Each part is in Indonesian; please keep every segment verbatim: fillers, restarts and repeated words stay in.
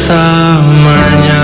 bersamanya.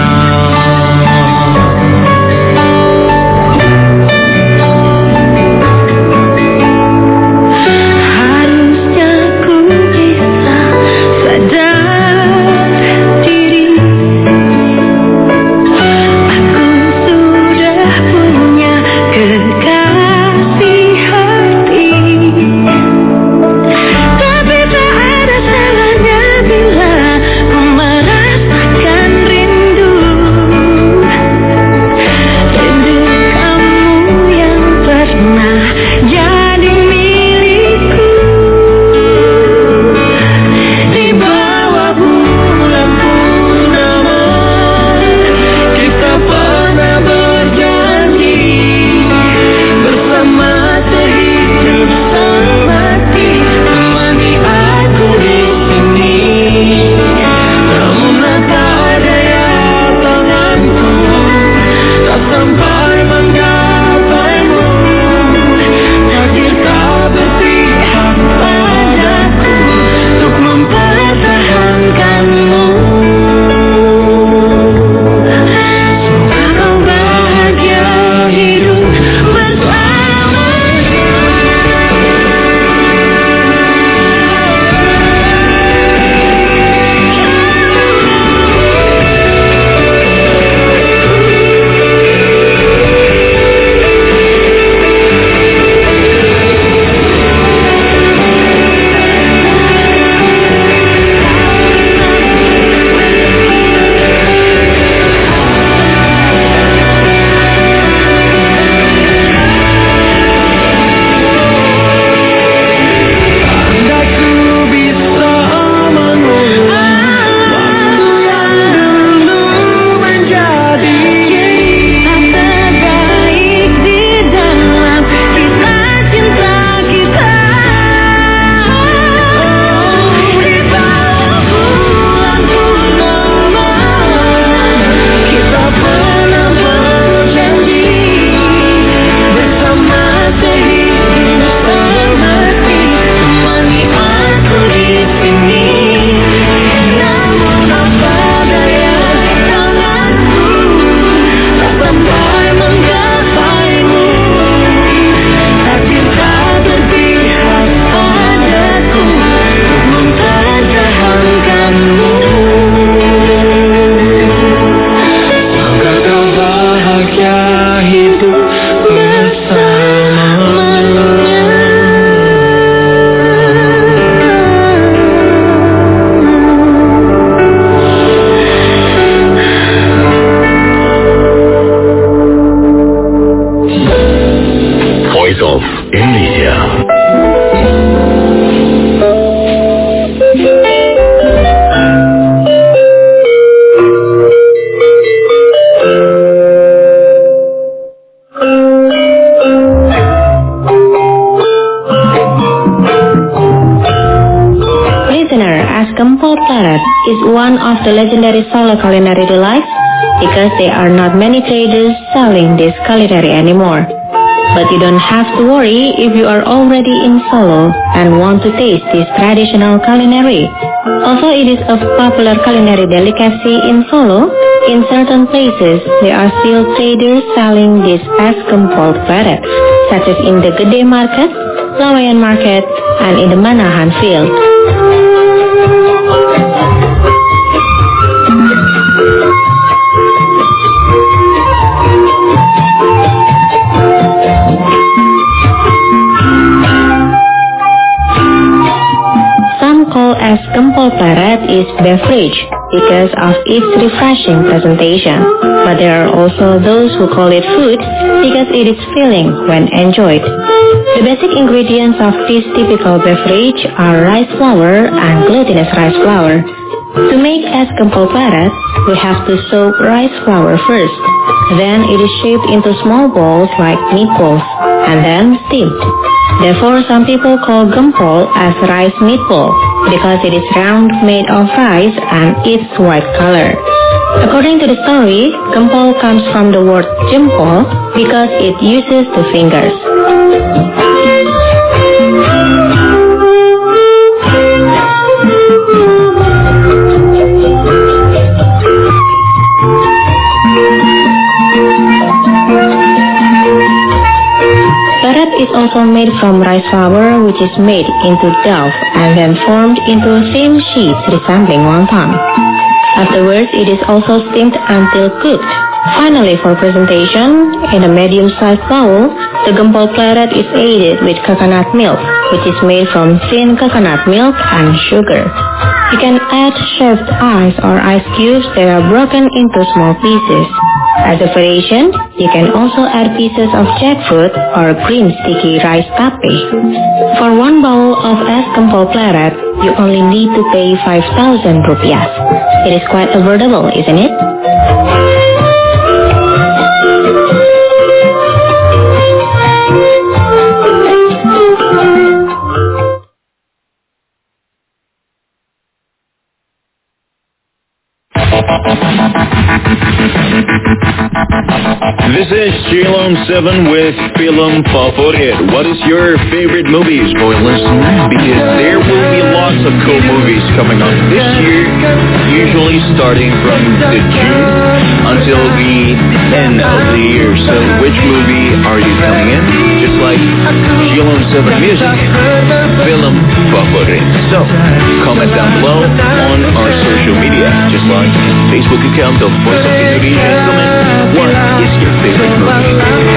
The legendary Solo culinary delights because there are not many traders selling this culinary anymore. But you don't have to worry if you are already in Solo and want to taste this traditional culinary. Although it is a popular culinary delicacy in Solo, in certain places there are still traders selling this es gempol pleret, such as in the Gede Market, Laweyan Market, and in the Manahan Field. Es gempol pleret is beverage because of its refreshing presentation, but there are also those who call it food because it is filling when enjoyed. The basic ingredients of this typical beverage are rice flour and glutinous rice flour. To make es gempol pleret, we have to soak rice flour first. Then it is shaped into small balls like meatballs, and then steamed. Therefore, some people call gempol as rice meatball because it is round, made of rice, and its white color. According to the story, gempol comes from the word jempol because it uses the fingers. also made from rice flour, which is made into dough and then formed into thin sheets resembling wonton. Afterwards, it is also steamed until cooked. Finally, for presentation, in a medium-sized bowl, the gempol pleret is aided with coconut milk, which is made from thin coconut milk and sugar. You can add shaved ice or ice cubes that are broken into small pieces. As a variation, you can also add pieces of jackfruit or green sticky rice tape. For one bowl of es gempol pleret, you only need to pay five thousand rupiah. It is quite affordable, isn't it? This is Chilom seven with Film Favorit. What is your favorite movies, boy listener? Because there will be lots of cool movies coming up this year, usually starting from the June until the end of the year. So which movie are you coming in? Just like Chilom seven Music, Film Favorit. So comment down below on our social media, just like Facebook account of Voice of Indonesia. Comment what is your favorite movie?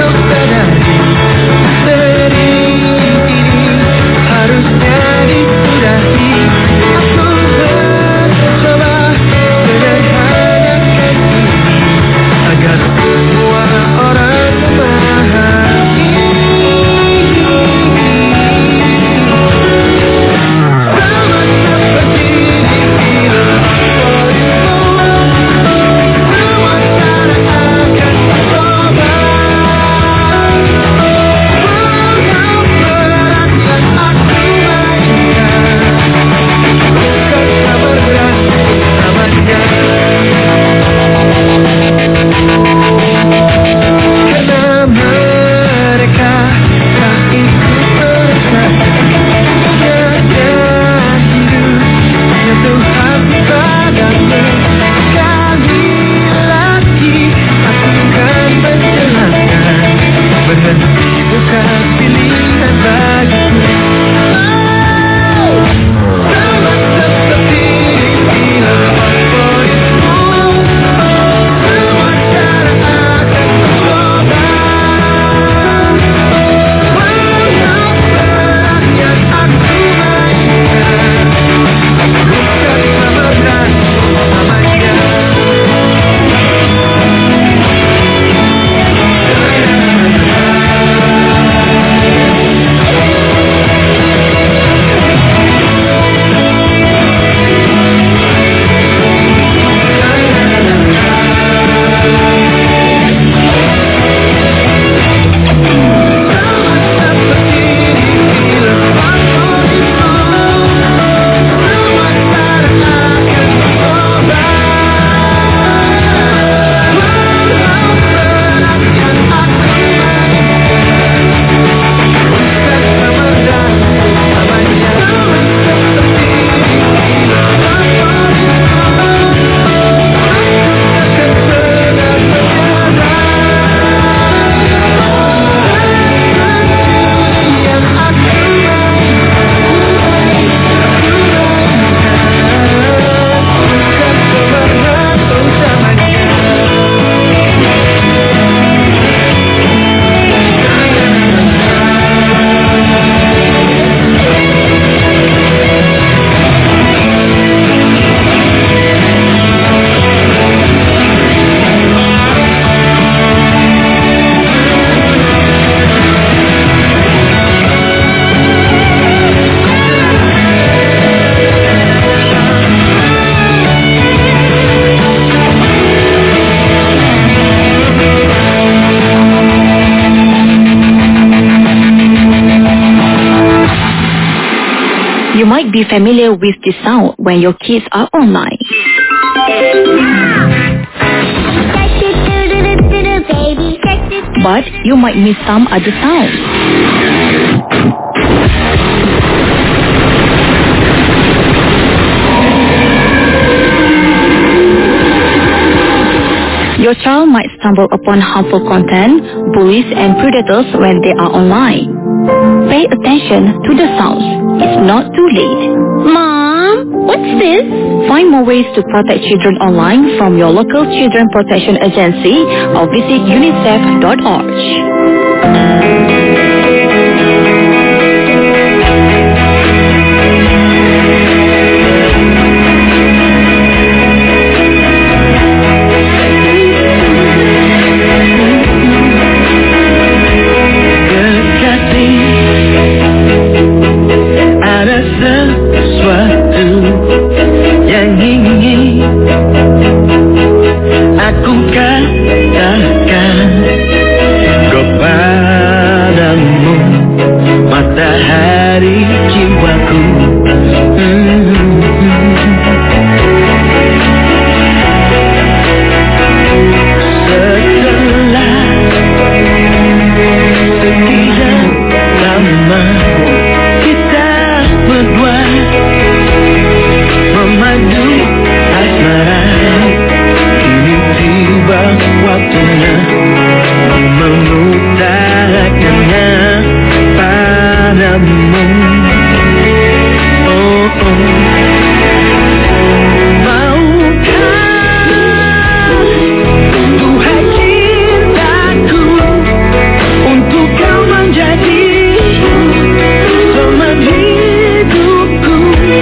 You might be familiar with this sound when your kids are online. But you might miss some other sounds. Your child might stumble upon harmful content, bullies, and predators when they are online. Pay attention to the sounds. It's not too late. Mom, what's this? Find more ways to protect children online from your local children protection agency or visit unicef dot org. Aku katakan kepadamu, matahari jiwaku. Hmm. Setelah sekian lama kita berdua memadu asmara, kini tiba waktunya mengutarakannya padamu. Oh, oh. Maukah, duhai cintaku, untuk kau menjadi teman hidupku?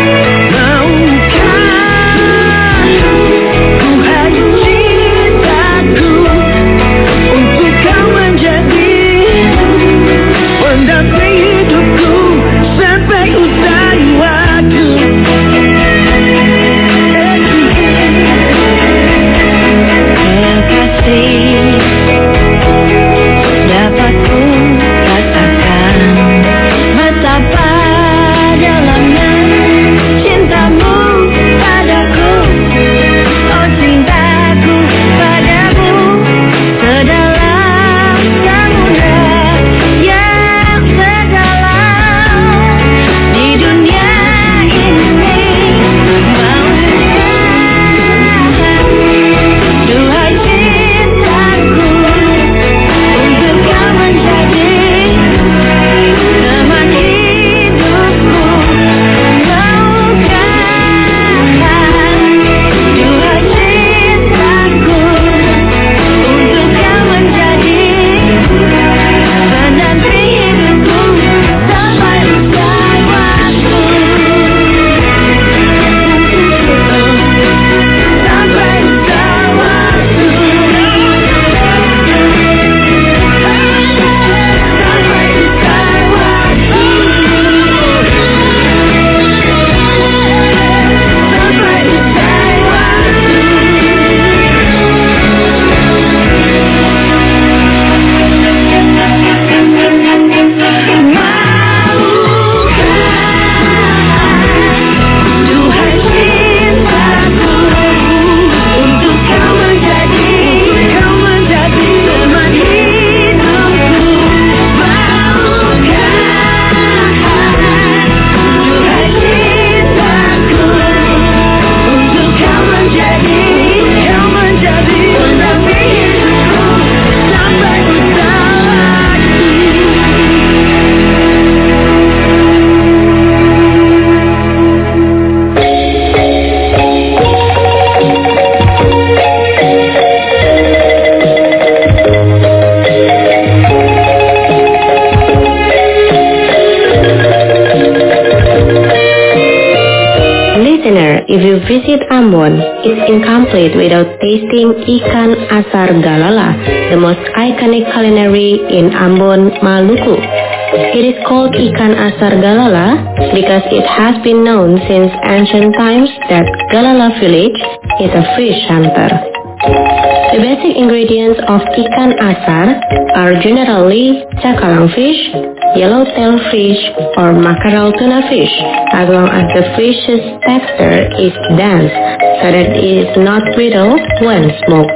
If you visit Ambon, it's incomplete without tasting ikan asar galala, the most iconic culinary in Ambon, Maluku. It is called ikan asar galala because it has been known since ancient times that Galala village is a fish hunter. The basic ingredients of ikan asar are generally cakalang fish, yellowtail fish, or mackerel tuna fish, as long as the fish's texture is dense, so that it is not brittle when smoked.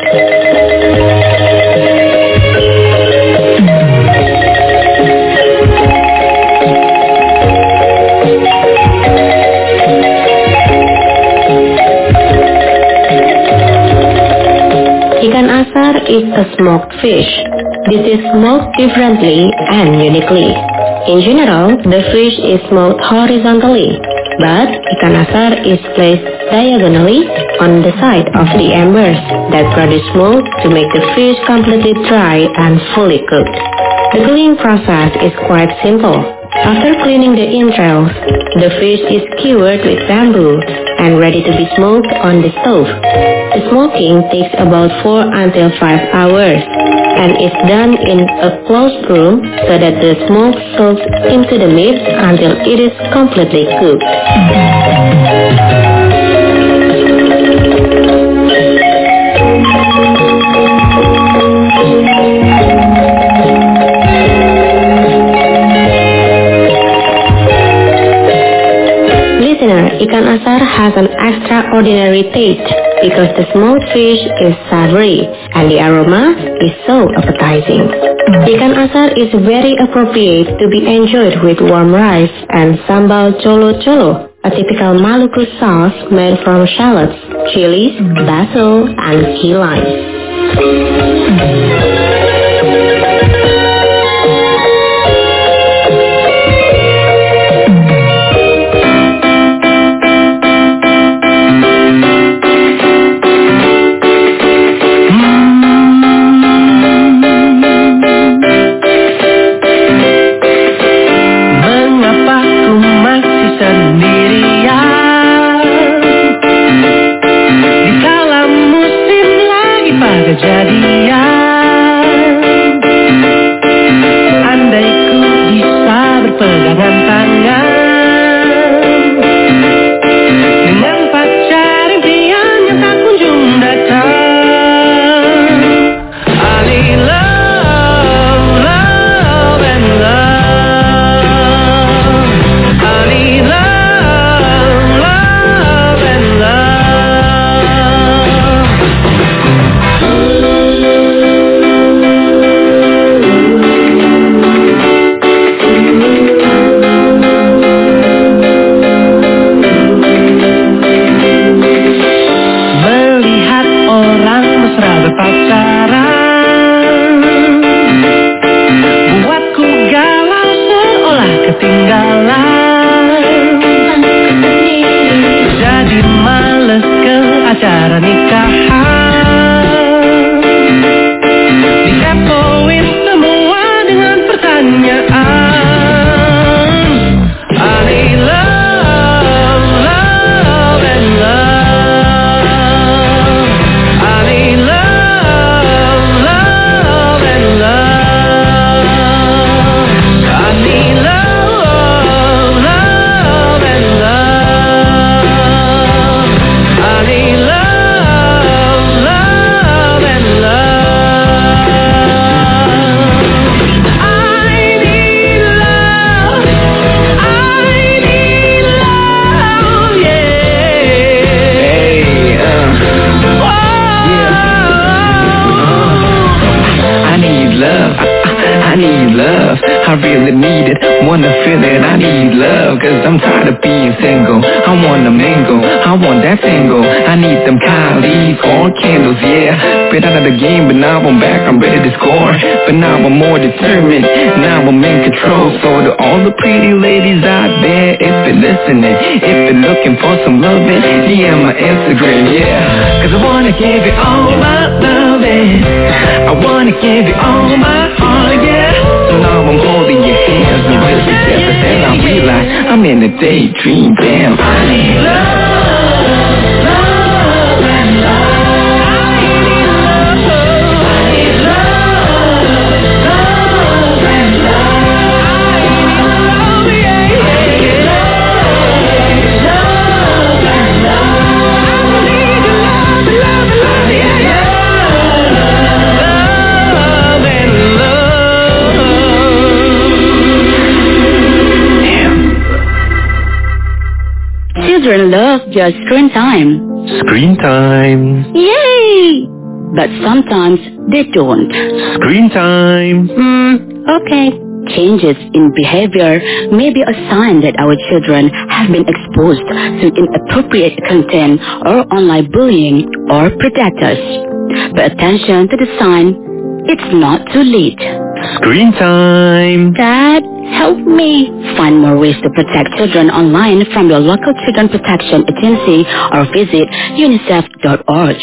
Ikan asar is a smoked fish. This is smoked differently and uniquely. In general, the fish is smoked horizontally, but ikan asar is placed diagonally on the side of the embers that produce smoke to make the fish completely dry and fully cooked. The cooking process is quite simple. After cleaning the entrails, the fish is skewered with bamboo and ready to be smoked on the stove. The smoking takes about four until five hours and is done in a closed room so that the smoke soaks into the meat until it is completely cooked. Ikan asar has an extraordinary taste because the smoked fish is savory and the aroma is so appetizing. Ikan asar is very appropriate to be enjoyed with warm rice and sambal colo-colo, a typical Maluku sauce made from shallots, chilies, basil, and key limes. I really need it, wanna feel it, I need love, cause I'm tired of being single. I wanna mingle, I want that single. I need them Kylie corn candles, yeah. Been out of the game, but now I'm back, I'm ready to score. But now I'm more determined, now I'm in control. So to all the pretty ladies out there, if you're listening, if you're looking for some loving, D M my Instagram, yeah. Cause I wanna give you all my loving, I wanna give you all my heart, yeah. So now I'm holding your hands and we're together, then I realize I'm in a daydream, damn. I need love, love and love. I need love, I need love, love and love. I need love, yeah, yeah. Love, love and love. I need love, love, love, yeah, yeah. Love and love. Children love just screen time. Screen time. Yay! But sometimes they don't. Screen time. Hmm, okay. Changes in behavior may be a sign that our children have been exposed to inappropriate content or online bullying or predators. Pay attention to the sign. It's not too late. Screen time. Dad, Help me! Find more ways to protect children online from your local children protection agency or visit unicef dot org.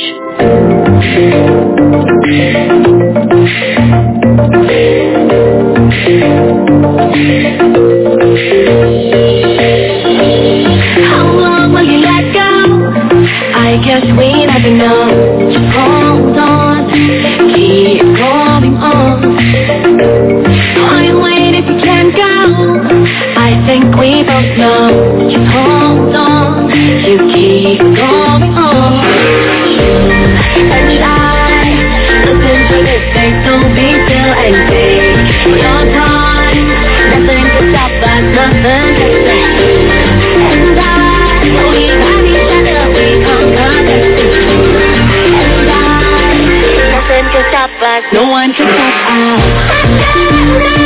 How long will you let go? I guess we never know. Just hold on, keep going on. Why wait if you can't go? I think we both know. Just hold on, you keep going on. And I listen to this, say don't be still and take your time. Nothing to stop us, nothing to say. And I, we got each other, we conquer this. And I, nothing can stop us, no one can stop us.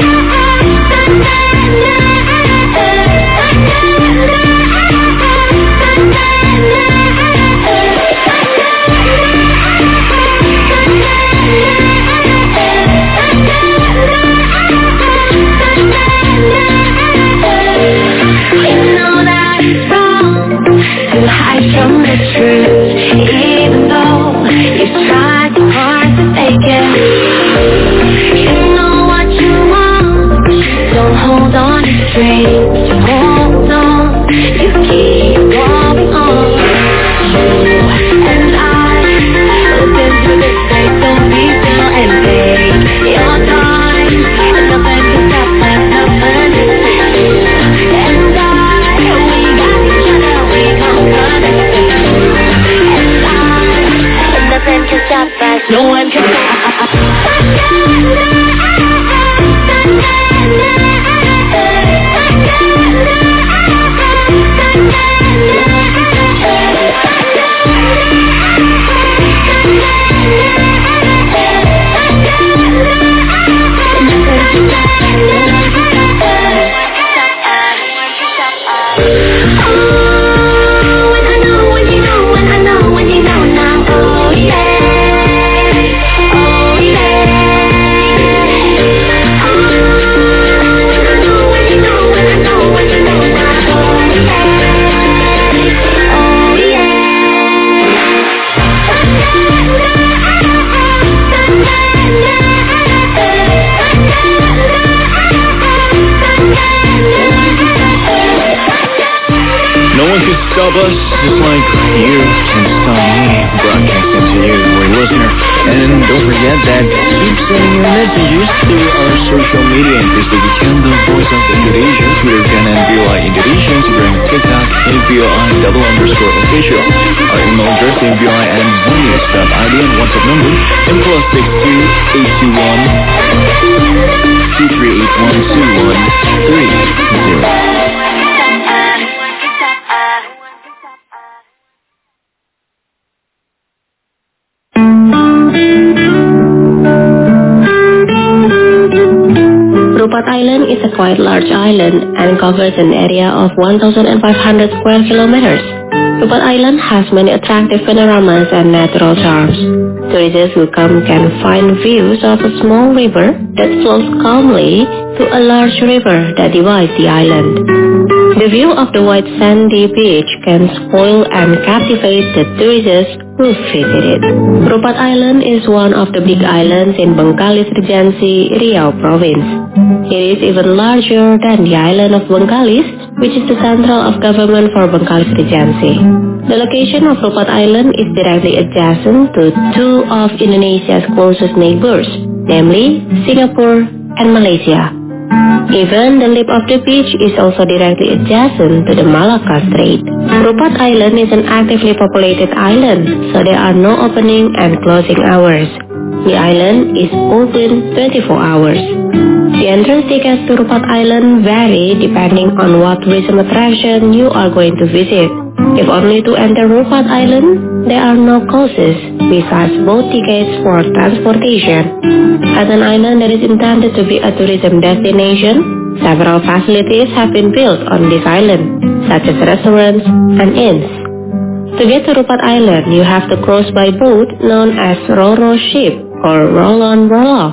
From the truth, even though you've tried so hard to fake it. You know what you want, don't hold on to strings, just hold on, you keep going on. You and I, listen to this, say don't be still and take your time. And nothing can stop us, nothing to say. And I, we got each other, we conquer this. Nothing can stop us, no one can stop us. Stop us, just like you can stop me broadcasting to you, our listener. And don't forget that keep sending your messages through our social media and Facebook account, The Voice of Indonesia, Twitter account, and V O I Indonesia, Instagram, TikTok, and V O I double underscore official. Our email address is V O I at voice dot I D and WhatsApp number and plus six two eight two one two three eight one two one three zero. Rupat Island is a quite large island and covers an area of one thousand five hundred square kilometers. Rupat Island has many attractive panoramas and natural charms. Tourists who come can find views of a small river that flows calmly to a large river that divides the island. The view of the white sandy beach can spoil and captivate the tourists who visit it. Rupat Island is one of the big islands in Bengkalis Regency, Riau Province. It is even larger than the island of Bengkalis, which is the central of government for Bengkalis Regency. The location of Rupat Island is directly adjacent to two of Indonesia's closest neighbors, namely Singapore and Malaysia. Even the lip of the beach is also directly adjacent to the Malacca Strait. Rupat Island is an actively populated island, so there are no opening and closing hours. The island is open twenty-four hours. The entrance tickets to Rupat Island vary depending on what tourism attraction you are going to visit. If only to enter Rupat Island, there are no costs besides boat tickets for transportation. As an island that is intended to be a tourism destination, several facilities have been built on this island, such as restaurants and inns. To get to Rupat Island, you have to cross by boat known as Ro-Ro ship or roll-on roll-off.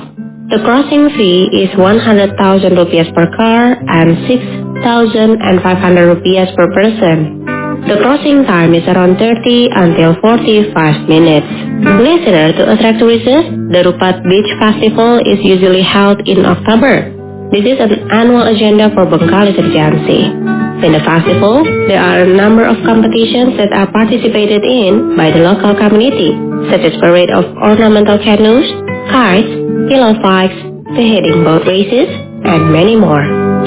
The crossing fee is one hundred thousand rupiah per car and six thousand five hundred rupiah per person. The crossing time is around thirty until forty-five minutes. Listener, to attract tourists, the Rupat Beach Festival is usually held in October. This is an annual agenda for Bengkalis Regency. In the festival, there are a number of competitions that are participated in by the local community, such as parade of ornamental canoes, kites, pillow fights, beheading boat races, and many more.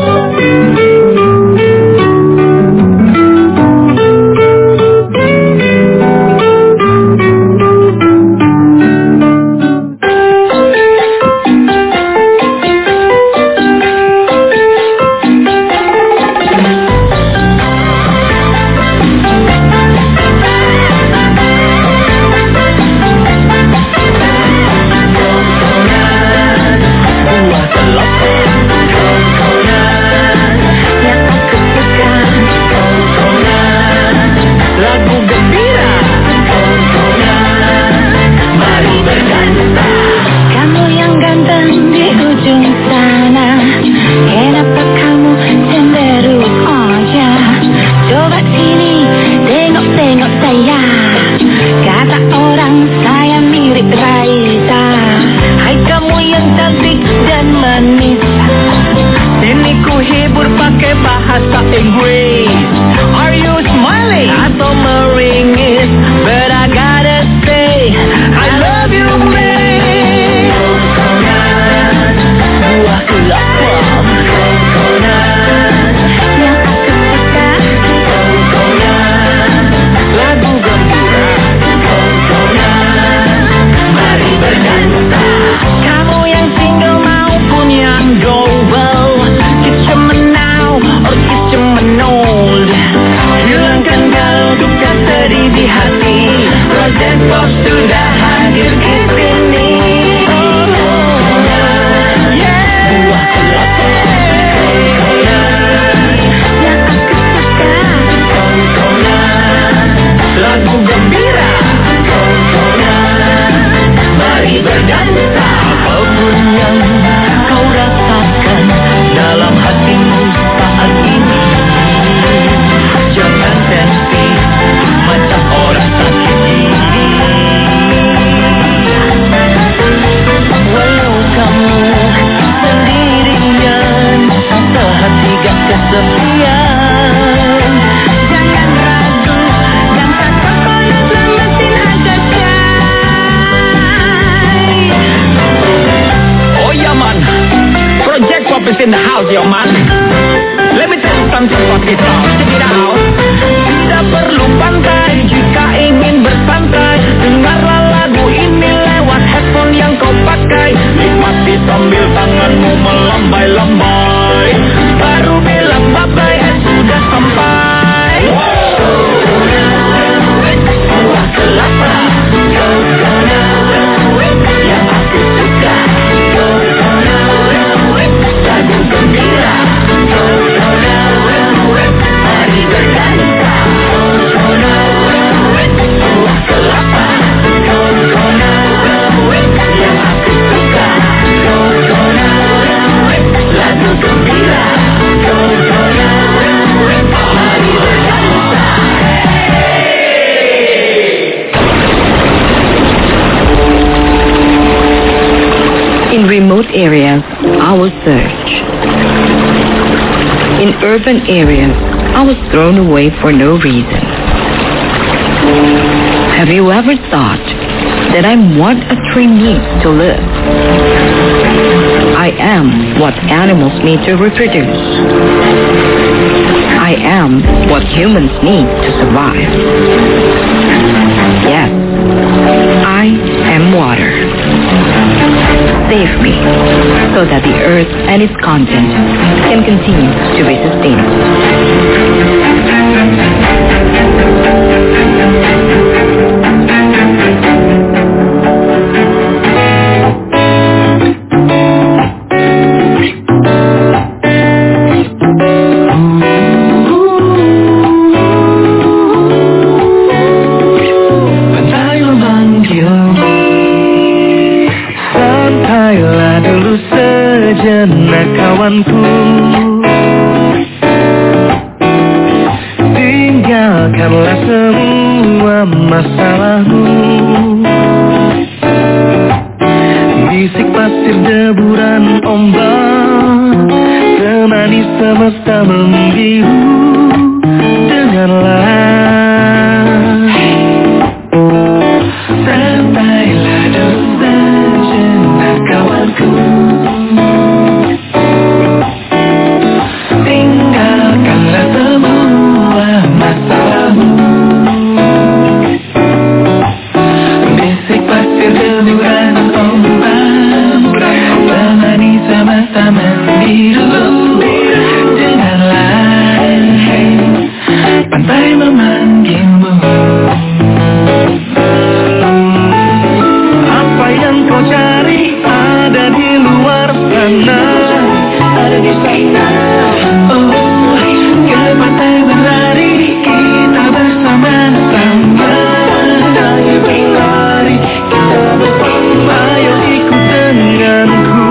In the house, yo man. Let me tell you something about this song. Check it out. Tidak perlu pantai jika ingin bersantai. Dengarlah lagu ini lewat headphone yang kau pakai. Nikmati sambil tanganmu melambai-lambai. Baru bilang bye-bye, eh sudah sampai. Buah kelapa, yang aku suka. Lagu gembira, mari berdansa. Buah kelapa, yang aku suka. Lagu gembira, mari berdansa. In remote areas, I was searched. In urban areas, I was thrown away for no reason. Have you ever thought that I'm what a tree needs to live? I am what animals need to reproduce. I am what humans need to survive. Yes, I am water. Save me, so that the earth and its content can continue to be sustainable. Sampai memanggil, sampailah dulu ombak, temani semesta membiru, dengarlah. Santailah dulu sejenak kawanku, tinggalkanlah semua masalahmu. Bisik pasir deburan ombak, temani semesta membiru, dengarlah pantai memanggilmu. Apa yang kau cari ada di luar sana, ada di sana. Oh, ke pantai berlari kita bersama-sama. Ayo berlari kita bersama, ayo ikut denganku.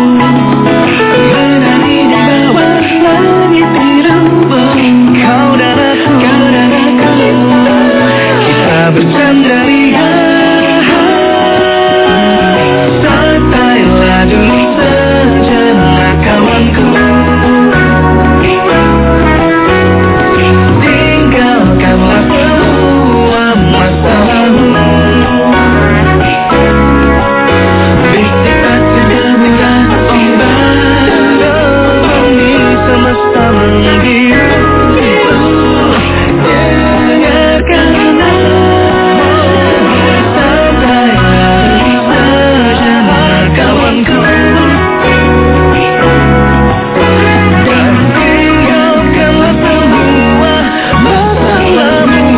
Menari di bawah langit biru, kau dan aku, kau dan aku. Kita bercanda ria. Santailah dulu sejenak kawanku, tinggalkanlah semua masalahmu. Bisik pasir deburan ombak, temani semesta membiru, dengarkanlah. Santailah sejenak kawanku, dan tinggalkanlah semua masalahmu.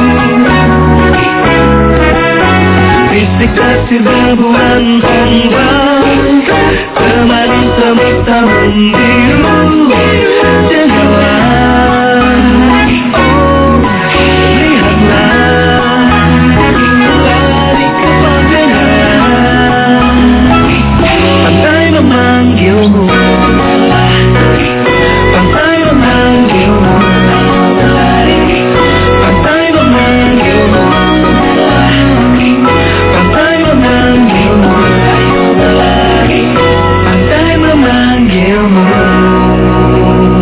Bisik pasir deburan ombak, temani semesta membiru, dengarlah. Oh, lihatlah, lari ke dengarlah. Pantai memanggilmu, pantai memanggilmu, pantai memanggilmu, pantai memanggilmu, pantai memanggilmu.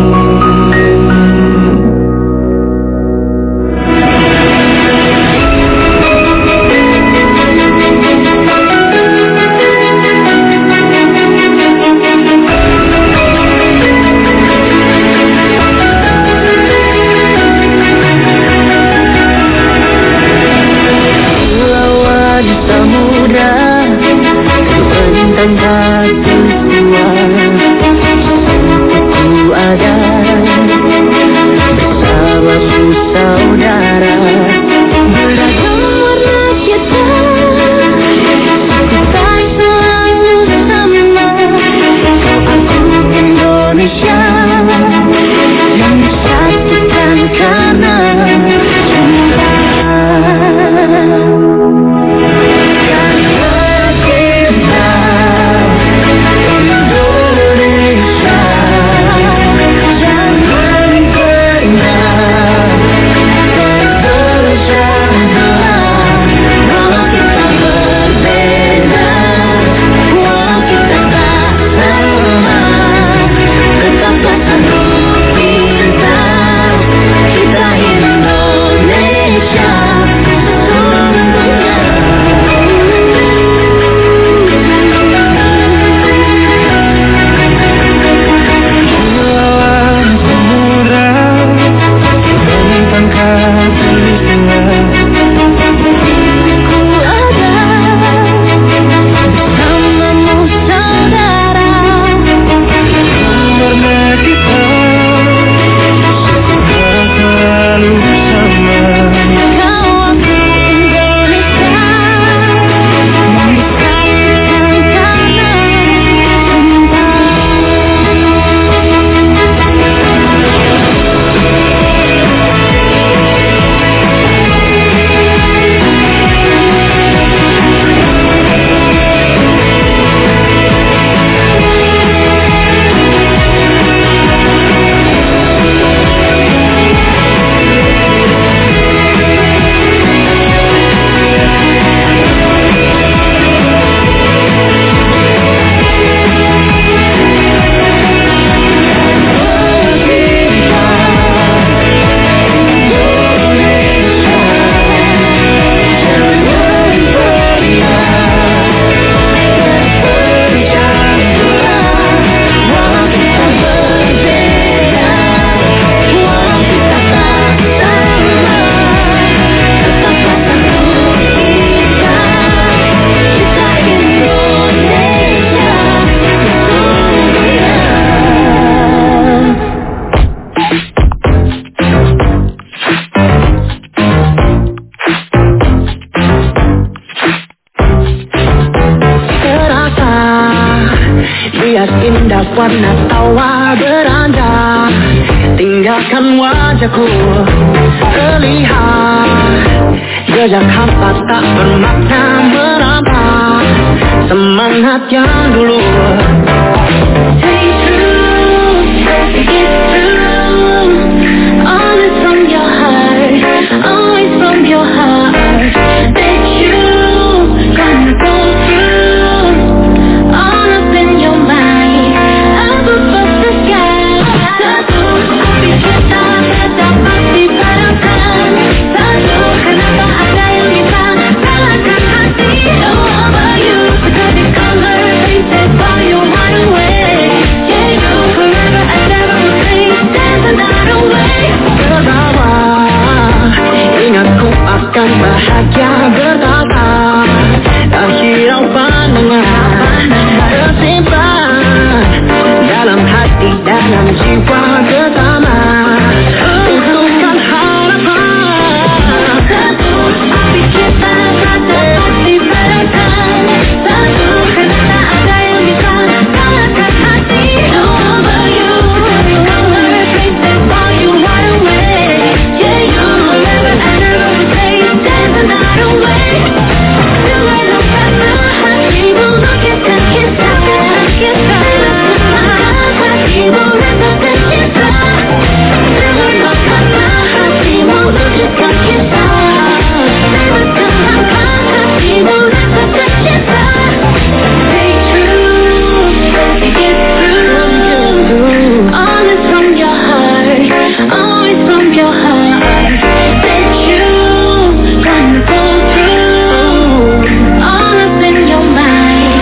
indah warna tawa beranda. Tinggalkan wajahku terlihat, jejak hampa tak bermakna merambah semangat yang dulu. Stay true, it's true. Always from your heart, always from your heart. That you gonna go through, all up in your mind, up above the sky. Satu, pikir tak ada pasti barangkan. Satu, kenapa ada yang bisa salahkan hati. Know about you, because the color painted by your heart away. Yeah, you forever and ever will stay. There's another way. Terbawa, ingat ku akan bahagia bertata. Tak hirau pandangan tersimpan dalam hati, dalam jiwa bersama. Untukkan harapan. Satu, pikir tak ada pasti barangkan. Satu, kenapa ada yang bisa salahkan hati. Know about you, the color painted by your heart away. Yeah, you forever and ever will stay. There's another way. Dengan patah hatimu lukiskan kisah, kisah. Hatimu rasakan cinta. Dengan patah hatimu lukiskan kisah. Dengan hatimu rasakan cinta. Stay true, it's true. Always from your heart, always from your heart. That you gonna go through, all up in your mind.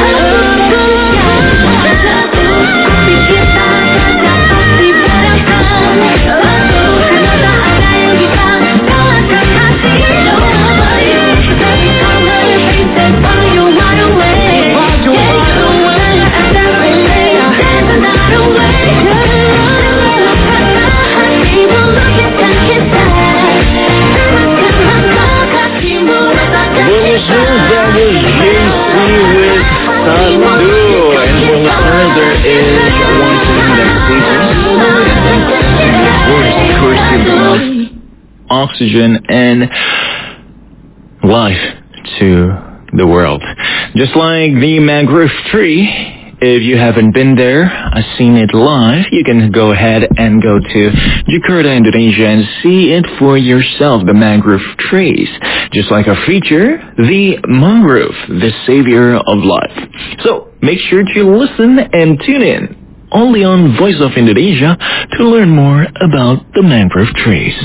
Satu, pikir tak ada pasti barangkan. Satu, kenapa ada yang bisa salahkan hati. Know about you, because the color painted by your heart away. Yeah, you forever and ever will stay. There's another way. Dengan patah hatimu lukiskan kisah. Dengan hatimu rasakan Well, cinta. that was J C with Satu. And for listeners, there is one thing that saves us. Of course, of course, gives enough oxygen and life to the world. Just like the mangrove tree, if you haven't been there, I've seen it live, you can go ahead and go to Jakarta, Indonesia and see it for yourself, the mangrove trees. Just like our feature, the mangrove, the savior of life. So, make sure to listen and tune in, only on Voice of Indonesia, to learn more about the mangrove trees.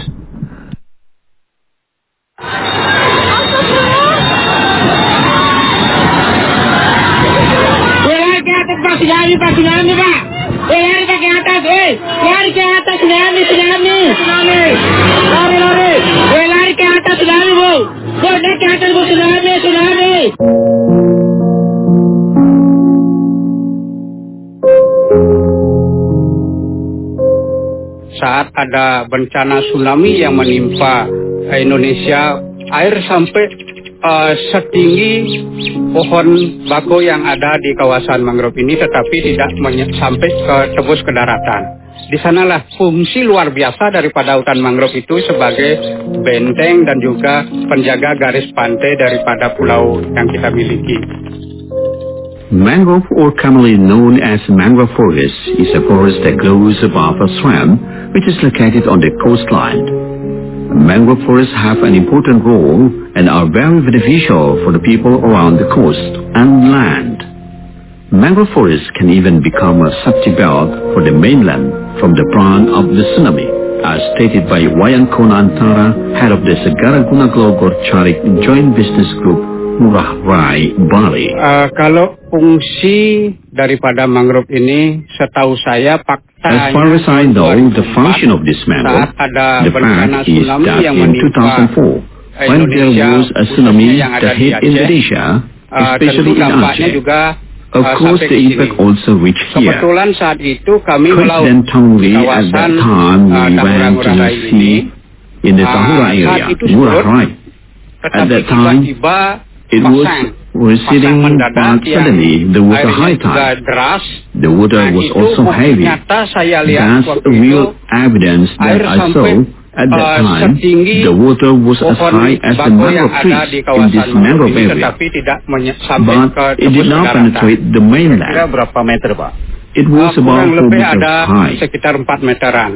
Tsunami, Pak, tsunami, Pak. Eh, lari Pak ke atas, eh. Lari ke atas, tsunami, tsunami. Tsunami. Lari, lari. Eh, lari ke atas, tsunami, Bu. Bu, naik ke atas, Bu, tsunami, tsunami. Saat ada bencana tsunami yang menimpa Indonesia, air sampai uh, setinggi pohon bako yang ada di kawasan mangrove ini, tetapi tidak menye- sampai ke tembus ke daratan. Di sanalah fungsi luar biasa daripada hutan mangrove itu sebagai benteng dan juga penjaga garis pantai daripada pulau yang kita miliki. Mangrove, or commonly known as mangrove forest, is a forest that grows above a swamp, which is located on the coastline. Mangrove forests have an important role and are very beneficial for the people around the coast and land. Mangrove forests can even become a safety belt for the mainland from the brunt of the tsunami, as stated by Wayan Konantara, head of the Segara Guna Glogor Charik Joint Business Group, Ngurah Rai, Bali. Uh, kalau fungsi daripada mangrove ini, setahu saya fakta. As far as I know, the function of this mangrove, the fact is that in two thousand four, when there was a tsunami that hit Indonesia, especially in Aceh, of course the impact also reached here. Kebetulan saat itu kami melaut Coincidentally, at that time we went to see in the Tahura area, Ngurah Rai. At that time, it was receding, but suddenly there was a high tide. Deras. The water Nah, was itu also heavy. nyata saya lihat That's waktu real itu evidence that air I sampai, saw. At that uh, time, setinggi the water was as pohon high as the bako yang mangrove ada trees di in kawasan this mangrove mangrove ini, area. tetapi tidak menye- sampai But ke it did tembus not ke penetrate daratan. the mainland. Kira berapa meter, Pak? It was Uh, about kurang four lebih meters ada high. sekitar empat meteran.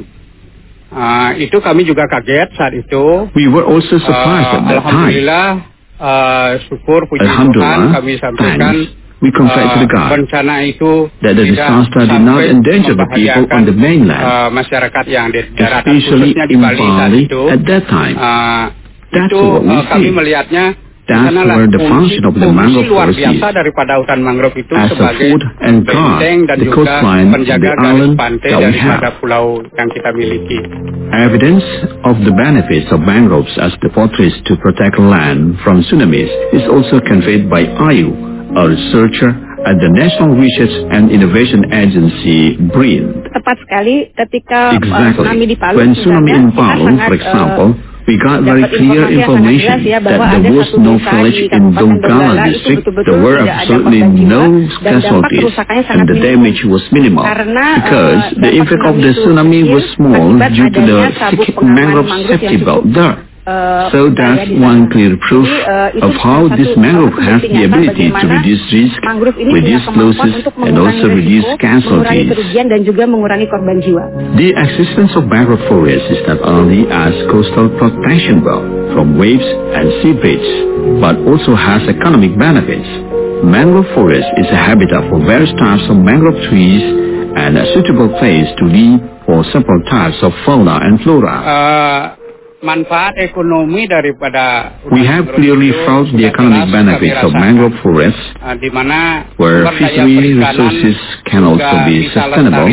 Uh, itu kami juga kaget saat itu. We were also surprised Uh, at that time. Alhamdulillah, uh, syukur puji Tuhan Alhamdulillah, kami sampaikan. thanks. We confess to the God bencana itu that the tidak disaster did not sampai endanger the people on the mainland, uh, masyarakat yang di daratan especially khususnya di in Bali saat Bali itu. at that time. Uh, That's itu what we uh, kami see. melihatnya That's sanalah where the fungsi, function of the fungsi mangrove luar forest biasa is, daripada hutan mangrove itu as a sebagai food and guard benteng dan the juga coastline of penjaga the garis island pantai that we daripada have. pulau yang kita miliki. Evidence of the benefits of mangroves as the fortress to protect land from tsunamis is also conveyed by Ayu, a researcher at the National Research and Innovation Agency, BRIN. Tepat sekali ketika Exactly. uh, tsunami di Palu. When tsunami in kita Palu, sangat, for example, uh, we got very dapat clear informasi yang sangat information jelas ya, that bahwa there ada was satu no desa village di in Kabupaten Donggala Donggala itu district. betul-betul There were tidak ada absolutely korban jiwa, no dan dampak casualties, kerusakannya sangat and the minim. damage was minimal Karena, because uh, the impact of the tsunami was small due to the thick mangrove safety belt there. Uh, so that's one clear proof Jadi, uh, of how this mangrove has the ability to reduce risk, reduce losses, and also reduce casualties. Kerugian dan juga mengurangi korban jiwa. The existence of mangrove forests is not only as coastal protection wall from waves and sea breach, but also has economic benefits. Mangrove forest is a habitat for various types of mangrove trees and a suitable place to live for several types of fauna and flora. Uh, manfaat ekonomi daripada we have clearly felt the economic benefits of mangrove forests, uh, di mana where fishery resources can also be sustainable,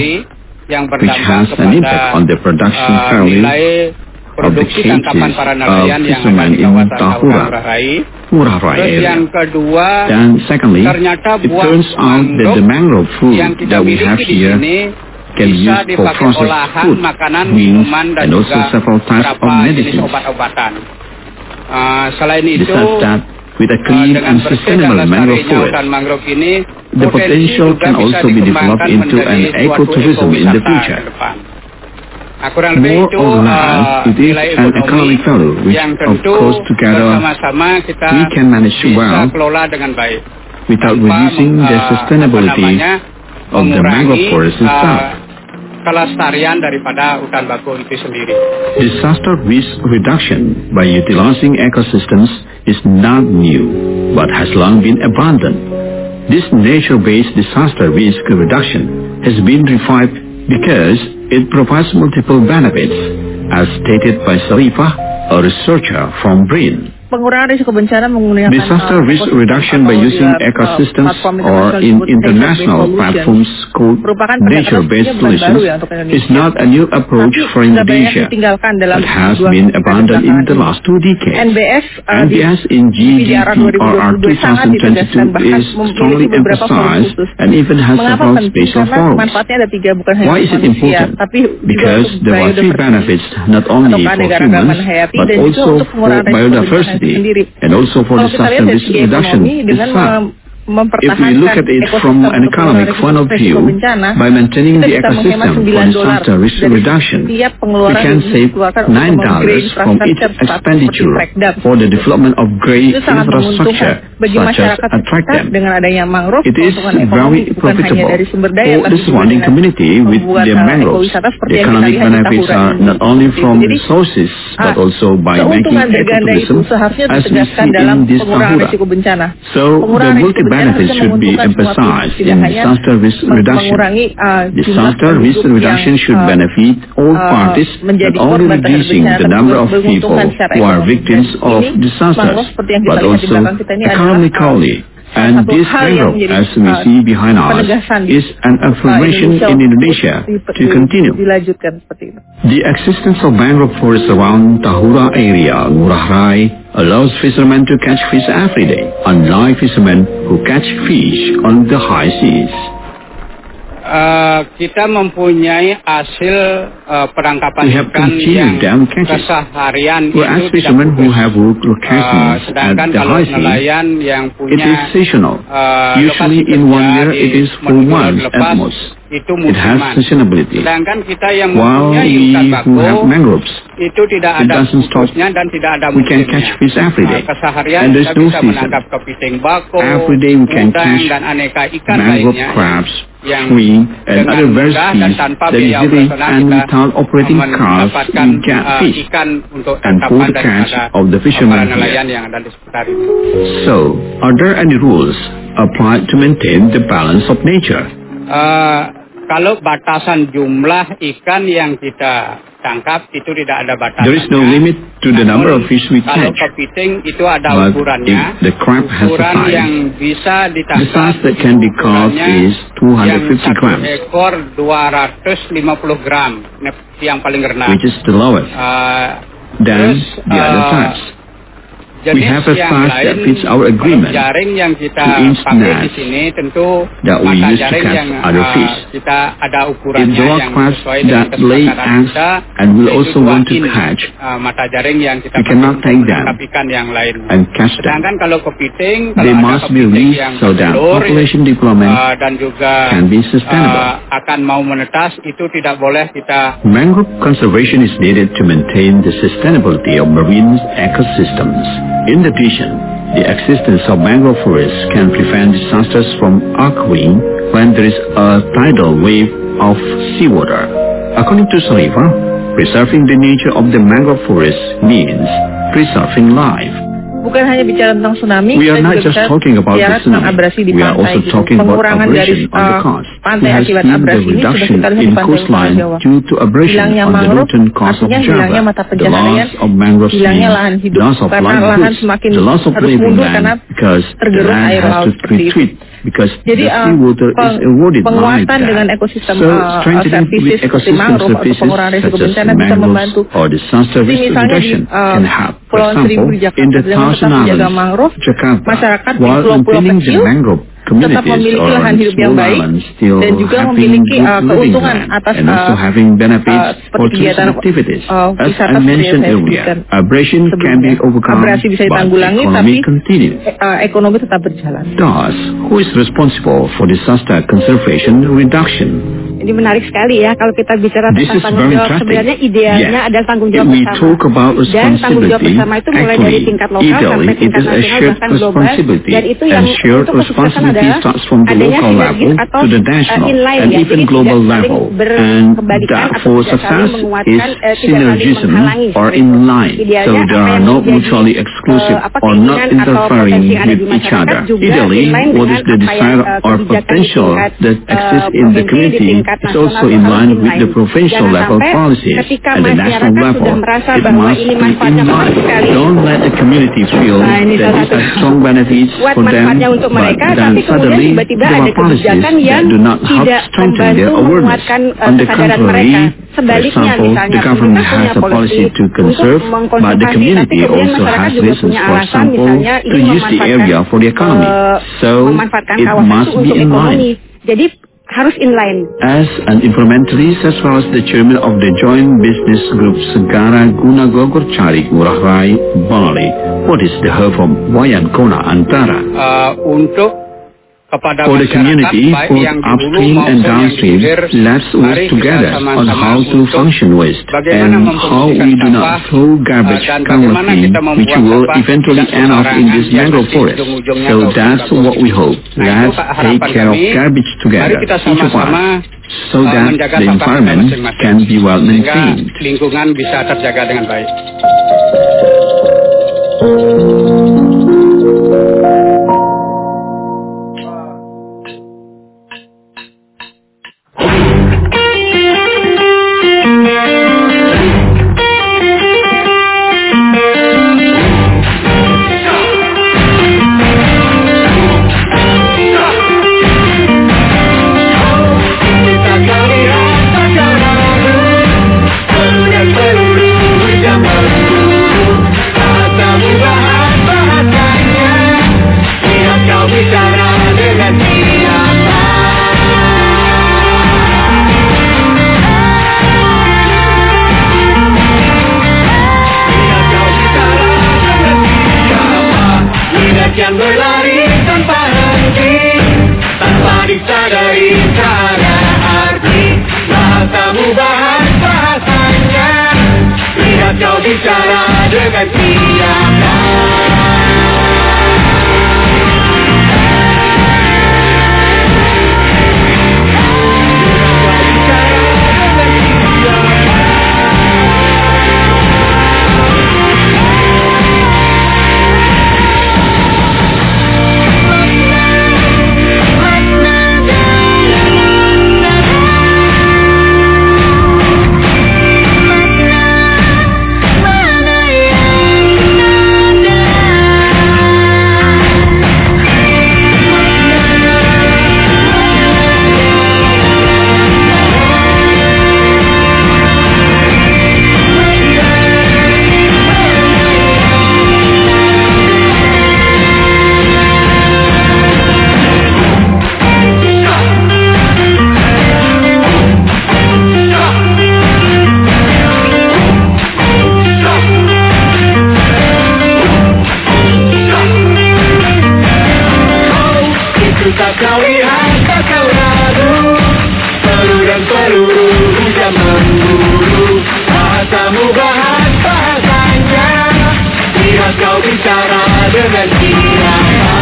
which has an impact on the production uh, value of the produksi cages tangkapan para of nelayan yang ada fishermen di in kawasan Tahura, Ngurah Rai. Ngurah Rai Terus area. yang kedua, Then secondly, ternyata it buah turns out that the mangrove food yang kita that we miliki have di here sini can be bisa used for dipakai processed olahan food, makanan, means, minuman, dan and also juga several types of beberapa jenis medicines. obat-obatan. Uh, selain itu, Besides that, with a clean uh, and dengan bersih dan sustainable mangrove lestarinya forest, hutan mangrove ini, the potensi potential juga can bisa also be developed dikembangkan into an menjadi suatu ecotourism in the ekowisata future. ke depan. Nah, kurang lebih More itu or less, uh, it is nilai an ekonomi economic value which, yang of tentu course, together bersama-sama kita we can manage bisa well kelola dengan baik without tanpa reducing the uh, sustainability apa namanya, of the mangrove forest uh, itself. kelestarian daripada hutan bakau itu sendiri. Disaster risk reduction by utilizing ecosystems is not new, but has long been abandoned. This nature-based disaster risk reduction has been revived because it provides multiple benefits, as stated by Sarifah, a researcher from BRIN. Pengurangan risiko bencana menggunakan disaster risk reduction by using ecosystems or in international platforms called nature-based solutions is not a new approach for Indonesia, but has been abandoned in the last two decades. N B S in G D P R R twenty twenty-two is strongly emphasized and even has several special forums. Why is it important? Because there are three benefits not only for humans, but also for biodiversity and also for disaster risk reduction itself. If we look at it from an economic point of view, by maintaining the ecosystem for disaster risk reduction, we can save nine dollars from each expenditure for the development of great infrastructure, such as a track dam. It is very profitable for the surrounding community with the mangroves. The economic benefits are not only from resources, but also by making ecotourism, as we see in this Tahura. So the multi benefits should be emphasized in disaster risk reduction. Disaster risk reduction should benefit all parties, not only reducing the number of people who are victims of disasters, but also economically. And this mangrove, as we see behind us, is an affirmation in Indonesia to continue. The existence of mangrove forests around Tahura area, Ngurah Rai, allows fishermen to catch fish every day, unlike fishermen who catch fish on the high seas. Uh, kita mempunyai hasil uh, penangkapan We have ikan continued yang dam catches. keseharian Whereas itu tidak fishermen who putus. have worked Uh, locations at sedangkan the kalau high sea, nelayan yang it punya is seasonal. uh, Usually lokasi in one kerja year di it is for menurut months lepas, at most. itu It has musiman. seasonability. Sedangkan kita yang While mempunyai we ikan who have bako mangroves, itu tidak it ada doesn't stop. putusnya dan tidak ada We can musimnya. catch fish every day. Uh, keseharian And there's kita no bisa season. menangkap kepiting bako, Every day we can udang, catch dan aneka ikan mangrove lainnya crabs, yang shrimp, and dengan other various mudah dan fish tanpa that biaya easily operasional and kita without operating costs mendapatkan we get uh, fish ikan untuk and for tangkapan the catch daripada of the para fishermen nelayan here. yang ada di sekitar ini. So, are there any rules applied to maintain the balance of nature? Uh, kalau batasan jumlah ikan yang kita tangkap itu tidak ada batasannya. There is no limit to the number of fish we Kalau catch. kepiting itu ada But ukurannya. if the crab has a Ukuran size, yang bisa the ditangkap size that can be caught ukurannya is two hundred fifty yang satu grams, ekor dua ratus lima puluh gram, yang paling rendah. which is the lowest. Uh, Then terus, the other uh, types. jenis We have a yang size that lain, fits our agreement. kalau jaring yang kita To each pakai di net sini tentu that we mata use to jaring catch yang other uh, fish. kita ada If ukurannya there are yang crabs sesuai dengan that lay kesepakatan eggs kita, and will yaitu also dua want to in, catch, uh, mata jaring yang kita we pakai cannot untuk take them menangkap ikan yang lain. and catch them. Sedangkan kalau kepiting, They kalau ada must be kepiting released yang so that bertelur, population development uh, dan juga can be sustainable. uh, akan mau menetas, itu tidak boleh kita. Mangrove conservation is needed to maintain the sustainability of marine ecosystems. In addition, the existence of mangrove forests can prevent disasters from occurring when there is a tidal wave of seawater. According to Sarifa, preserving the nature of the mangrove forest means preserving life. Bukan hanya bicara tentang tsunami, We are kita not juga just bicara talking about the bicara tentang tsunami. abrasi di We are pantai, also gitu. talking about Pengurangan abrasion garis on the uh, coast. pantai We have akibat seen the abrasi ini sudah reduction kita lihat di in pantai utara coastline Jawa. due to abrasion Hilangnya on the mangrove northern coast of artinya hilangnya Java. mata The pencaharian, loss of mangroves hilangnya means lahan hidup loss of karena lahan livelihoods, semakin the loss of harus living mundur karena land because the tergerus land air has laut to seperti itu. retreat because Jadi the uh, seawater is peng- eroded like penguatan dengan that. ekosistem So uh, strengthening services with seperti ecosystem mangrove atau services pengurangan risiko such as bencana bisa mangroves membantu. or disaster Jadi risk misalnya di reduction uh, can help. For Pulau Seribu example, di Jakarta in the dengan Thousand tetap menjaga Islands, mangrove, Jakarta, masyarakat di while pulau-pulau maintaining the kecil mangrove tetap communities memiliki or lahan hidup yang small baik islands still dan juga having memiliki good uh, living keuntungan land atas and also uh, having benefits uh, for seperti tourism kegiatan activities. uh, As wisata I seperti mentioned yang saya earlier, sebutkan abrasion can be sebelumnya. overcome, Abrasi bisa but the ditanggulangi, economy tapi continues. uh, ekonomi tetap berjalan. Thus, who is responsible for disaster conservation reduction? Ini menarik sekali ya kalau kita bicara This tentang is tanggung very jawab. interesting. Sebenarnya idealnya Yes. adalah tanggung If jawab we bersama. talk about Dan tanggung jawab responsibility, bersama itu mulai dari actually, tingkat lokal sampai ideally, it tingkat is a nasional shared bahkan global. responsibility, Dan itu yang and shared untuk kesuksesan responsibility adalah starts from the adanya local sinergis level atau to the uh, national inline and ya. even Jadi global tidak saling level. And berkebalikan atau that for tidak success saling menguatkan, is eh, tidak saling synergism menghalangi. or seperti itu. in line, Idealnya so apa they are yang not menjadi, mutually exclusive uh, apa or not keinginan atau interfering potensi yang ada with di each masyarakat other. juga Ideally, inline what dengan is the apa yang, desire uh, or kebijakan di potential tingkat, that uh, exists in the provinsi, di community tingkat is nasional also itu in harus line with inline. the provincial Jangan level sampai policies. ketika At the national masyarakat level, sudah merasa it bahwa must ini be manfaatnya in besar line. sekali. Don't let the community feel Nah, ini that salah these satu are strong benefits kuat for them, manfaatnya untuk but mereka, then tapi kemudian suddenly tiba-tiba there ada are policies kebijakan yang that do not help tidak strengthen their membantu awareness. menguatkan uh, On the kesadaran contrary, mereka. for Sebaliknya example, misalnya the government pemerintah has punya a policy to untuk conserve, but the mengkonservasi, community tapi kemudian also masyarakat has juga reasons, punya for alasan example, misalnya to ingin use the area for the economy. uh, So, memanfaatkan it kawasan must itu be untuk in ekonomi. line. Jadi harus inline. As an environmentalist as well as the chairman of the joint business group Segara Guna Gogor Cari Ngurah Rai, Bali, what is the hope from Wayan Kona Antara? Uh, untuk kepada For the community, baik both yang di hulu upstream maupun and yang downstream, di hilir, let's work mari kita together sama-sama on how to untuk function waste bagaimana and memfungsikan how we do sampah, not throw garbage uh, dan bagaimana carelessly, kita which membuang will sampah eventually tidak end up in sembarangan this yang mangrove nanti forest. ujung-ujungnya So ke that's hutan what we hope. Nah, itu Let's harapan take care of kami. garbage Mari together, kita each of sama-sama us, so uh, that menjaga the sampah kita environment masing-masing, can be well sehingga maintained. lingkungan bisa terjaga dengan baik. Kita kalian tak jauh, sudah perlu berjamaah. tak kau lihat, tak kau ragu. Seru dan peluru hujan memburu. Bahasamu bahas bahasanya. Lihat kau bicara dengan siapa.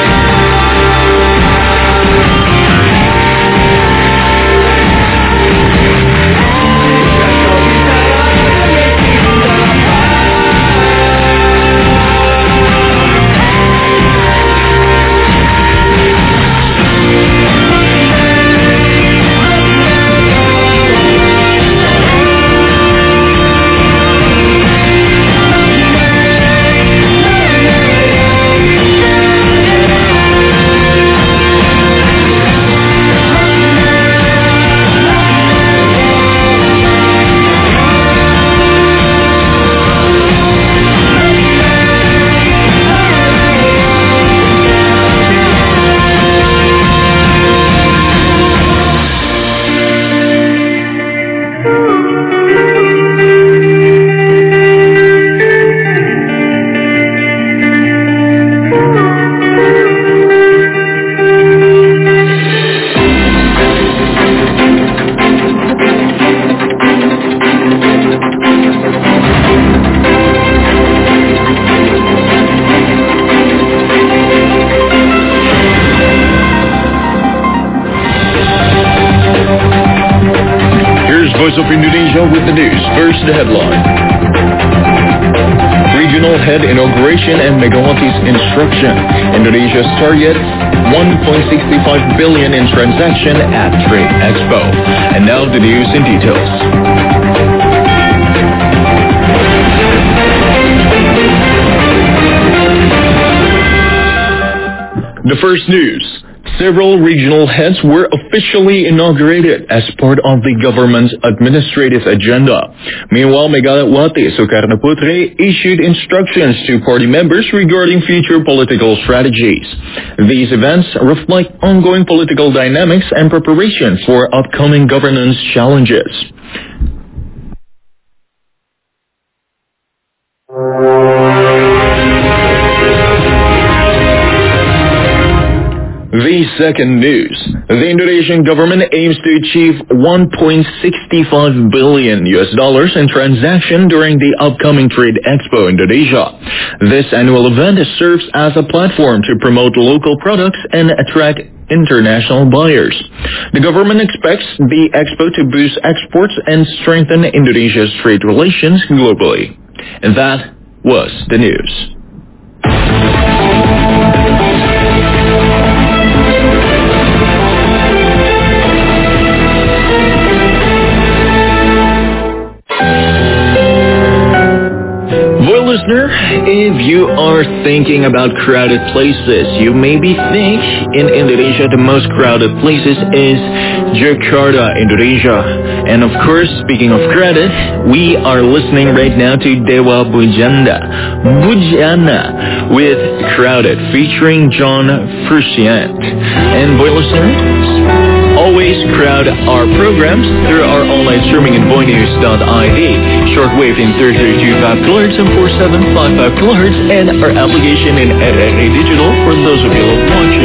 Voice of Indonesia with the news. First, the headline. Regional head inauguration and Megawati's instruction. Indonesia's target one point six five billion in transaction at Trade Expo. And now the news in details. The first news. Several regional heads were officially inaugurated as part of the government's administrative agenda. Meanwhile, Megawati Soekarnoputri issued instructions to party members regarding future political strategies. These events reflect ongoing political dynamics and preparation for upcoming governance challenges. The second news. The Indonesian government aims to achieve one point six five billion U S dollars in transaction during the upcoming Trade Expo Indonesia. This annual event serves as a platform to promote local products and attract international buyers. The government expects the expo to boost exports and strengthen Indonesia's trade relations globally. And that was the news. Listener, if you are thinking about crowded places, you maybe think in Indonesia the most crowded places is Jakarta, Indonesia. And of course, speaking of crowded, we are listening right now to Dewa Bujanda, Bujana, with Crowded, featuring John Frusciante. And boy listeners, always crowd our programs through our online streaming at boy news dot I D, shortwave in thirty-two point five kilohertz and four seven five five kilohertz, and our application in R R A Digital for those of you who watch